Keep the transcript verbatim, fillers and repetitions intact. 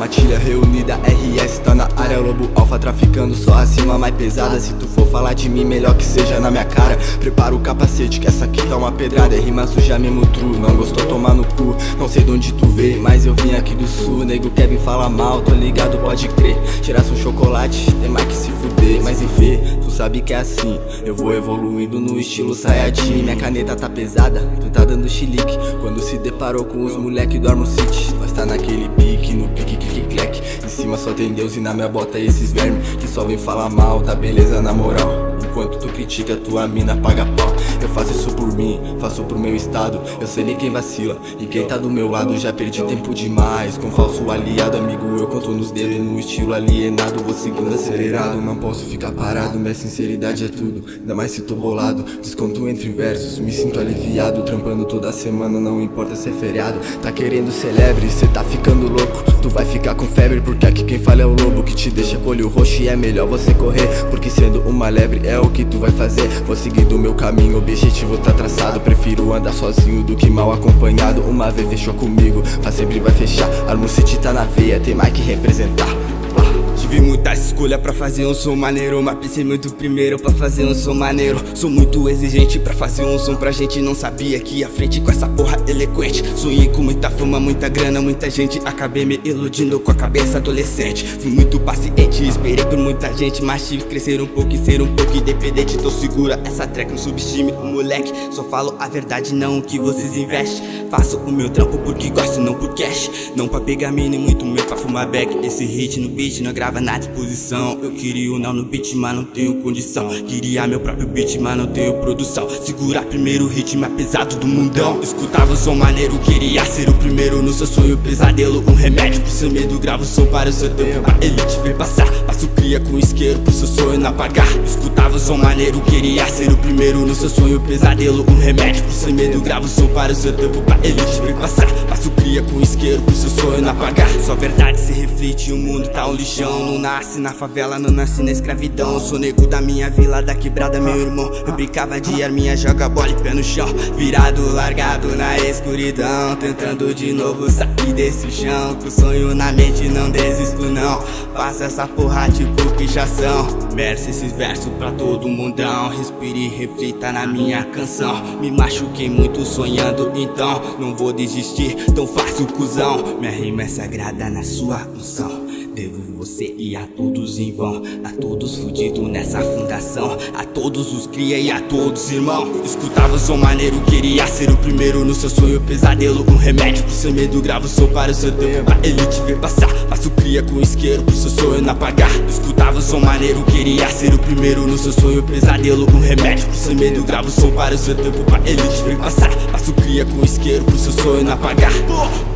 matilha reunida, R S tá na área, lobo alfa traficando só a cima mais pesada. Se tu for falar de mim, melhor que seja na minha cara. Prepara o capacete que essa aqui tá uma pedrada. É rima suja mesmo true, não gostou tomar no cu. Não sei de onde tu veio, mas eu vim aqui do sul. Nego Kevin fala mal, tô ligado, pode crer. Tirasse um chocolate, tem mais que se fuder. Mas enfim, tu sabe que é assim, eu vou evoluindo no estilo Saiyajin. Minha caneta tá pesada, tu tá dando chilique. Quando se deparou com os moleque do Armor City, nós tá naquele pique, no pique clique-clack. Em cima só tem Deus e na minha bota esses vermes que só vem falar mal da beleza na moral. Enquanto tu critica, tua mina paga pau. Eu faço isso por mim, faço pro meu estado. Eu sei nem quem vacila e quem tá do meu lado. Já perdi tempo demais com falso aliado. Amigo, eu conto nos dedos no estilo alienado. Vou seguindo acelerado, não posso ficar parado. Minha sinceridade é tudo, ainda mais se tô bolado. Desconto entre versos, me sinto aliviado. Trampando toda semana, não importa se é feriado. Tá querendo celebre, cê tá ficando louco. Tu vai ficar com febre, porque aqui quem fala é o lobo. Que te deixa com olho roxo e é melhor você correr, porque sendo uma lebre é o que tu vai fazer. Vou seguir do meu caminho, o objetivo tá traçado. Prefiro andar sozinho do que mal acompanhado. Uma vez fechou comigo, mas sempre vai fechar. Armor City tá na veia, tem mais que representar. Tive muitas escolhas pra fazer um som maneiro, mas pensei muito primeiro pra fazer um som maneiro. Sou muito exigente pra fazer um som pra gente. Não sabia que ia frente com essa porra eloquente. Sonhei com muita fama, muita grana, muita gente. Acabei me iludindo com a cabeça adolescente. Fui muito paciente, esperei por muita gente, mas tive que crescer um pouco e ser um pouco independente. Tô segura essa track, não subestime o moleque. Só falo a verdade, não o que vocês investem. Faço o meu trampo porque gosto, não por cash. Não pra pegar mini, muito meu pra fumar back. Esse hit no beat não grava na disposição. Eu queria o não no beat, mas não tenho condição. Queria meu próprio beat, mas não tenho produção. Segurar primeiro o hit mais pesado do mundão. Escutava o som maneiro, queria ser o primeiro no seu sonho pesadelo. Um remédio pro seu medo, grava o som para o seu tempo pra ele te ver passar. Passo cria com isqueiro pro seu sonho não apagar. Escutava o som maneiro, queria ser o primeiro no seu sonho pesadelo. Um remédio pro seu medo, grava o som para o seu tempo pra ele te ver passar. Passo cria com isqueiro pro seu sonho não apagar. Só verdade se reflete, o mundo tá um lixão. Não nasce na favela, não nasce na escravidão. Sou nego da minha vila, da quebrada, meu irmão. Eu brincava de arminha, joga bola e pé no chão. Virado, largado na escuridão, tentando de novo sair desse chão. Com sonho na mente, não desisto não. Faça essa porra tipo pichação. Verso esses versos pra todo mundão. Respire e reflita na minha canção. Me machuquei muito sonhando, então não vou desistir tão fácil, cuzão. Minha rima é sagrada na sua unção. Devo você e a todos em vão, a todos fudidos nessa fundação, a todos os cria e a todos irmão. Escutava o som maneiro, queria ser o primeiro no seu sonho pesadelo. Um remédio pro seu medo, grava o som para o seu tempo pra ele te ver passar. Passo cria com isqueiro pro seu sonho não apagar. Escutava o som maneiro, queria ser o primeiro no seu sonho pesadelo. Um remédio pro seu medo, grava o som para o seu tempo pra ele te ver passar. Passo cria com isqueiro pro seu sonho não apagar.